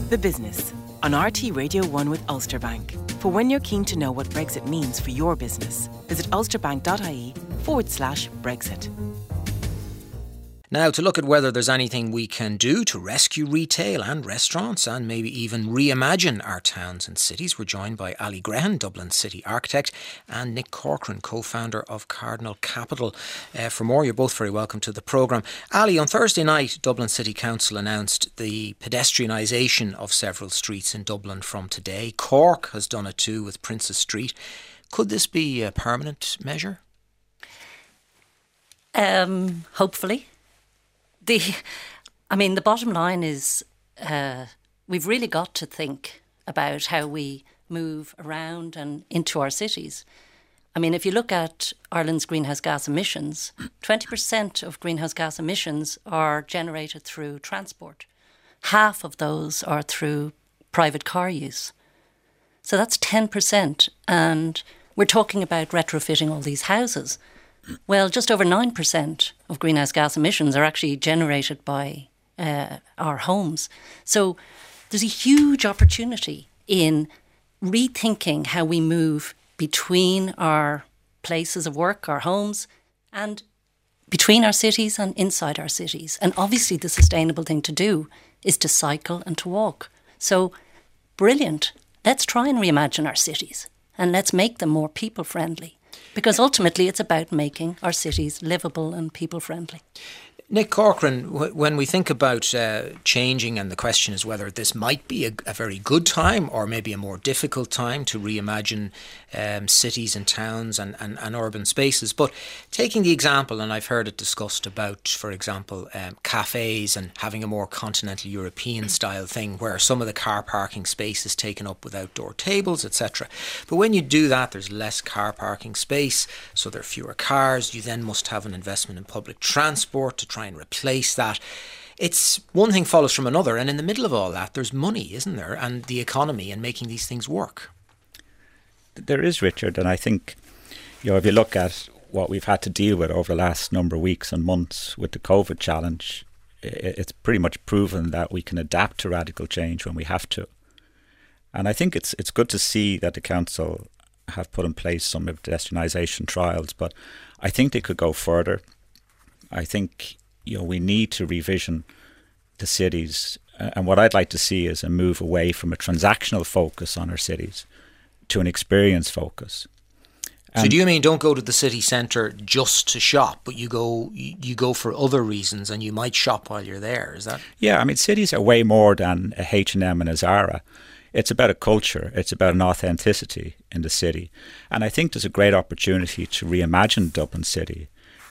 The Business on RT Radio 1 with Ulster Bank. For when you're keen to know what Brexit means for your business, visit ulsterbank.ie/Brexit. Now, to look at whether there's anything we can do to rescue retail and restaurants and maybe even reimagine our towns and cities, we're joined by Ali Grehan, Dublin City Architect, and Nick Corcoran, co-founder of Cardinal Capital. For more, you're both very welcome to the programme. Ali, on Thursday night, Dublin City Council announced the pedestrianisation of several streets in Dublin from today. Cork has done it too with Princes Street. Could this be a permanent measure? Hopefully. The bottom line is we've really got to think about how we move around and into our cities. I mean, if you look at Ireland's greenhouse gas emissions, 20% of greenhouse gas emissions are generated through transport. Half of those are through private car use. So that's 10%. And we're talking about retrofitting all these houses. Well, just over 9% of greenhouse gas emissions are actually generated by our homes. So there's a huge opportunity in rethinking how we move between our places of work, our homes, and between our cities and inside our cities. And obviously the sustainable thing to do is to cycle and to walk. So brilliant. Let's try and reimagine our cities and let's make them more people-friendly. Because ultimately it's about making our cities livable and people-friendly. Nick Corcoran, when we think about changing, and the question is whether this might be a very good time or maybe a more difficult time to reimagine cities and towns and urban spaces. But taking the example, and I've heard it discussed about, for example, cafes and having a more continental European style thing where some of the car parking space is taken up with outdoor tables, etc. But when you do that, there's less car parking space, so there are fewer cars. You then must have an investment in public transport to try and replace that. It's one thing follows from another, and in the middle of all that there's money, isn't there, and the economy and making these things work. There is, Richard, and I think if you look at what we've had to deal with over the last number of weeks and months with the COVID challenge, it's pretty much proven that we can adapt to radical change when we have to. And I think it's good to see that the council have put in place some pedestrianisation trials, but I think they could go further. I think we need to revision the cities, and what I'd like to see is a move away from a transactional focus on our cities to an experience focus. So do you mean don't go to the city centre just to shop, but you go for other reasons, and you might shop while you're there? Is that? Yeah, I mean, cities are way more than a H&M and a Zara. It's about a culture. It's about an authenticity in the city, and I think there's a great opportunity to reimagine Dublin City.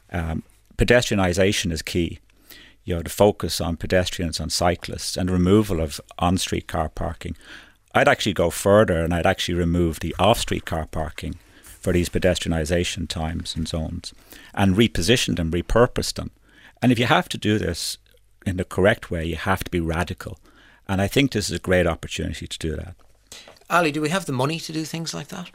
Pedestrianisation is key. The focus on pedestrians, on cyclists, and removal of on-street car parking. I'd actually go further, and I'd actually remove the off-street car parking for these pedestrianisation times and zones, and reposition them, repurpose them. And if you have to do this in the correct way, you have to be radical. And I think this is a great opportunity to do that. Ali, do we have the money to do things like that?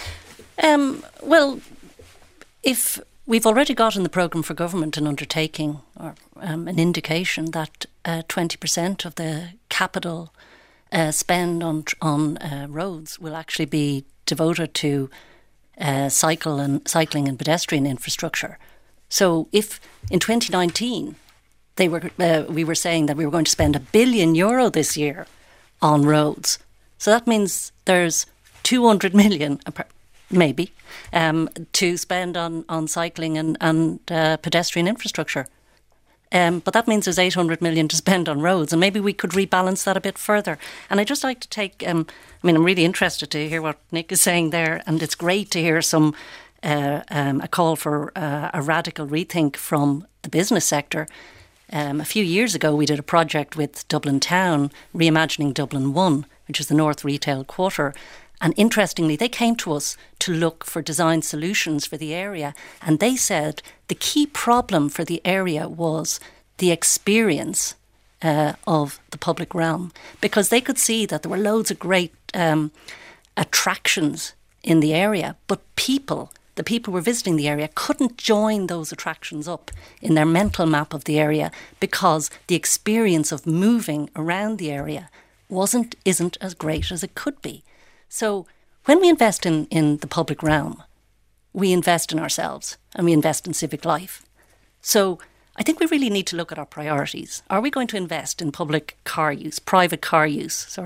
Well, if we've already got in the programme for government an undertaking or an indication that 20% of the capital spend on roads will actually be devoted to cycling and pedestrian infrastructure. So if in 2019 we were saying that we were going to spend €1 billion this year on roads, so that means there's 200 million maybe to spend on cycling and pedestrian infrastructure. But that means there's 800 million to spend on roads, and maybe we could rebalance that a bit further. And I'd just like to take, I'm really interested to hear what Nick is saying there, and it's great to hear a call for a radical rethink from the business sector. A few years ago, we did a project with Dublin Town, reimagining Dublin 1, which is the North Retail Quarter. And interestingly, they came to us to look for design solutions for the area. And they said the key problem for the area was the experience of the public realm, because they could see that there were loads of great attractions in the area, but the people who were visiting the area couldn't join those attractions up in their mental map of the area, because the experience of moving around the area isn't as great as it could be. So when we invest in the public realm, we invest in ourselves and we invest in civic life. So I think we really need to look at our priorities. Are we going to invest in private car use,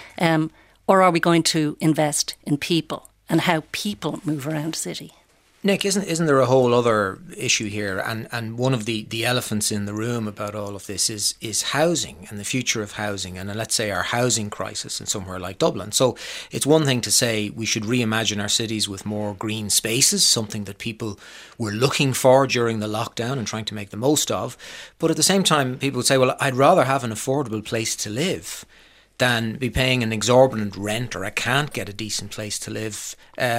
or are we going to invest in people and how people move around a city? Nick, isn't there a whole other issue here? And one of the elephants in the room about all of this is housing and the future of housing, and let's say our housing crisis in somewhere like Dublin. So it's one thing to say we should reimagine our cities with more green spaces, something that people were looking for during the lockdown and trying to make the most of. But at the same time, people would say, well, I'd rather have an affordable place to live than be paying an exorbitant rent, or I can't get a decent place to live,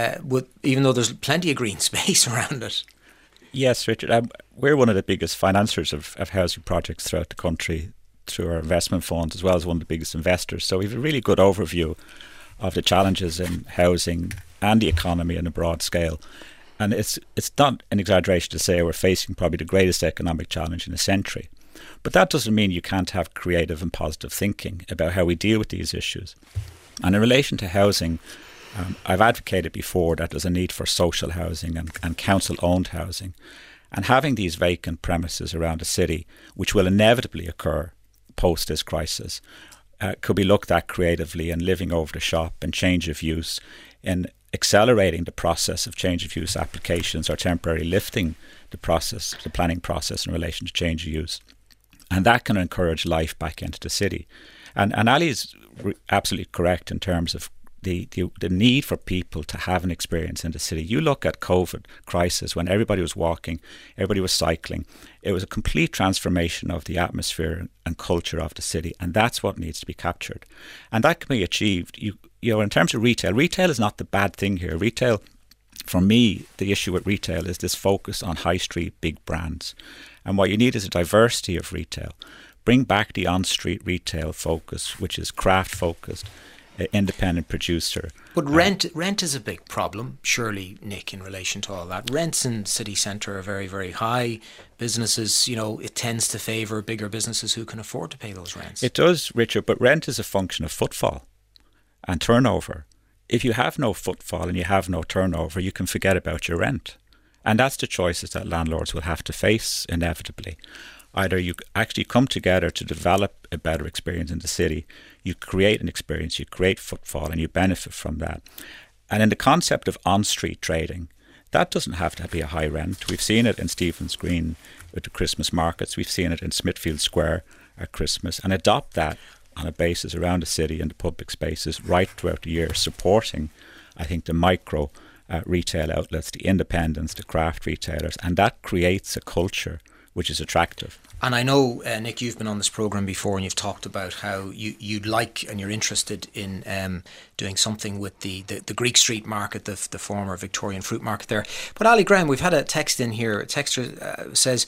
even though there's plenty of green space around it. Yes, Richard. We're one of the biggest financiers of housing projects throughout the country through our investment funds, as well as one of the biggest investors. So we have a really good overview of the challenges in housing and the economy on a broad scale. And it's not an exaggeration to say we're facing probably the greatest economic challenge in a century. But that doesn't mean you can't have creative and positive thinking about how we deal with these issues. And in relation to housing, I've advocated before that there's a need for social housing and council-owned housing. And having these vacant premises around the city, which will inevitably occur post this crisis, could be looked at creatively and living over the shop and change of use, in accelerating the process of change of use applications or temporarily lifting the planning process in relation to change of use. And that can encourage life back into the city. And Ali is absolutely correct in terms of the need for people to have an experience in the city. You look at COVID crisis, when everybody was walking, everybody was cycling. It was a complete transformation of the atmosphere and culture of the city. And that's what needs to be captured. And that can be achieved. You know, in terms of retail is not the bad thing here. Retail, for me, the issue with retail is this focus on high street big brands. And what you need is a diversity of retail. Bring back the on-street retail focus, which is craft-focused, independent producer. But rent is a big problem, surely, Nick, in relation to all that. Rents in city centre are very, very high. Businesses, it tends to favour bigger businesses who can afford to pay those rents. It does, Richard, but rent is a function of footfall and turnover. If you have no footfall and you have no turnover, you can forget about your rent. And that's the choices that landlords will have to face inevitably. Either you actually come together to develop a better experience in the city, you create an experience, you create footfall, and you benefit from that. And in the concept of on-street trading, that doesn't have to be a high rent. We've seen it in Stephen's Green with the Christmas markets. We've seen it in Smithfield Square at Christmas, and adopt that on a basis around the city and the public spaces right throughout the year, supporting, I think, the micro retail outlets, the independents, the craft retailers, and that creates a culture which is attractive. And I know, Nick, you've been on this programme before and you've talked about how you'd like and you're interested in doing something with the Greek Street Market, the former Victorian fruit market there. But Ali Graham, we've had a text in here. A texter says,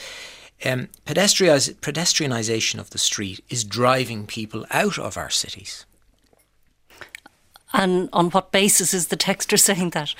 pedestrianisation of the street is driving people out of our cities. And on what basis is the texter saying that?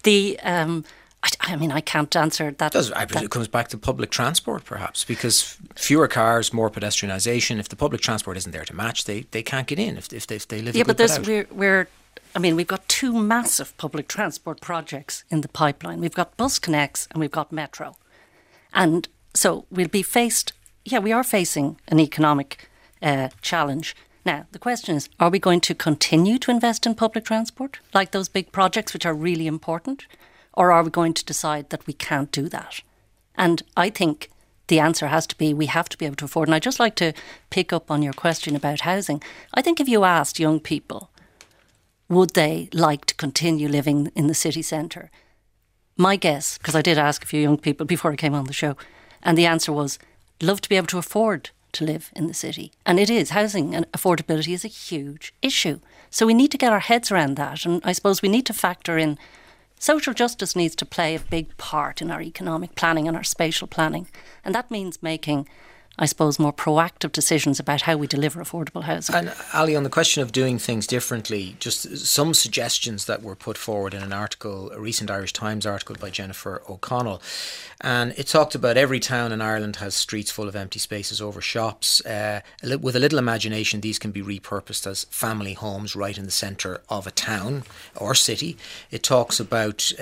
I can't answer that. It comes back to public transport, perhaps, because fewer cars, more pedestrianisation. If the public transport isn't there to match, they can't get in if they live. Yeah, but we've got two massive public transport projects in the pipeline. We've got Bus Connects and we've got Metro, and so we are facing an economic challenge. Now, the question is, are we going to continue to invest in public transport, like those big projects which are really important, or are we going to decide that we can't do that? And I think the answer has to be we have to be able to afford. And I'd just like to pick up on your question about housing. I think if you asked young people, would they like to continue living in the city centre? My guess, because I did ask a few young people before I came on the show, and the answer was, love to be able to afford to live in the city. And it is. Housing and affordability is a huge issue. So we need to get our heads around that. And I suppose we need to factor in social justice needs to play a big part in our economic planning and our spatial planning. And that means making, I suppose, more proactive decisions about how we deliver affordable housing. And Ali, on the question of doing things differently, just some suggestions that were put forward in an article, a recent Irish Times article by Jennifer O'Connell. And it talked about every town in Ireland has streets full of empty spaces over shops. With a little imagination, these can be repurposed as family homes right in the centre of a town or city. It talks about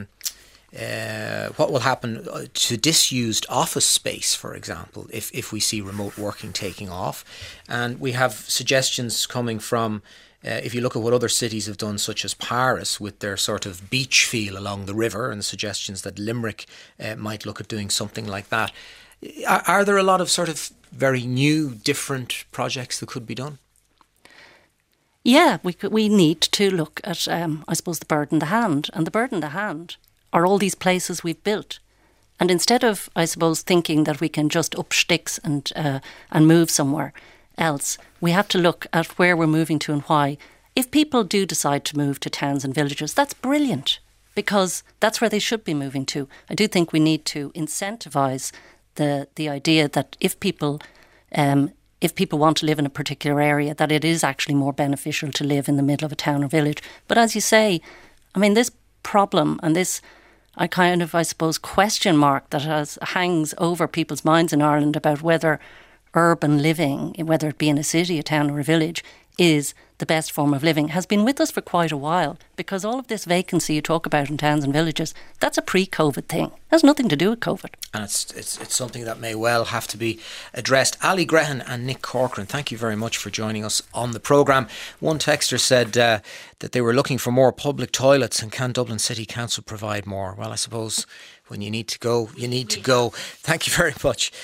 what will happen to disused office space, for example, if we see remote working taking off. And we have suggestions coming from, if you look at what other cities have done, such as Paris, with their sort of beach feel along the river, and suggestions that Limerick might look at doing something like that. Are there a lot of sort of very new, different projects that could be done? Yeah, we need to look at, I suppose, the bird in the hand. And the bird in the hand are all these places we've built. And instead of, I suppose, thinking that we can just up sticks and move somewhere else, we have to look at where we're moving to and why. If people do decide to move to towns and villages, that's brilliant, because that's where they should be moving to. I do think we need to incentivise the idea that if people want to live in a particular area, that it is actually more beneficial to live in the middle of a town or village. But as you say, I mean, this problem and this I suppose, question mark that hangs over people's minds in Ireland about whether urban living, whether it be in a city, a town or a village, is the best form of living, has been with us for quite a while, because all of this vacancy you talk about in towns and villages, that's a pre-COVID thing. It has nothing to do with COVID. And it's something that may well have to be addressed. Ali Grehan and Nick Corcoran, thank you very much for joining us on the programme. One texter said that they were looking for more public toilets, and can Dublin City Council provide more? Well, I suppose when you need to go, you need to go. Thank you very much.